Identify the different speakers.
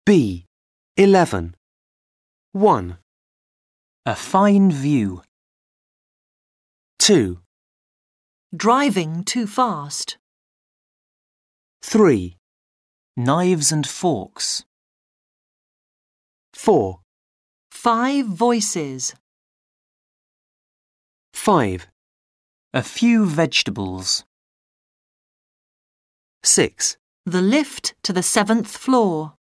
Speaker 1: B. 11. 1,
Speaker 2: A fine view.
Speaker 1: 2,
Speaker 3: Driving too fast.
Speaker 1: 3,
Speaker 2: Knives and forks.
Speaker 1: 4,
Speaker 3: 5 voices.
Speaker 1: 5,
Speaker 2: A few vegetables.
Speaker 1: 6.
Speaker 3: The lift to the 7th floor.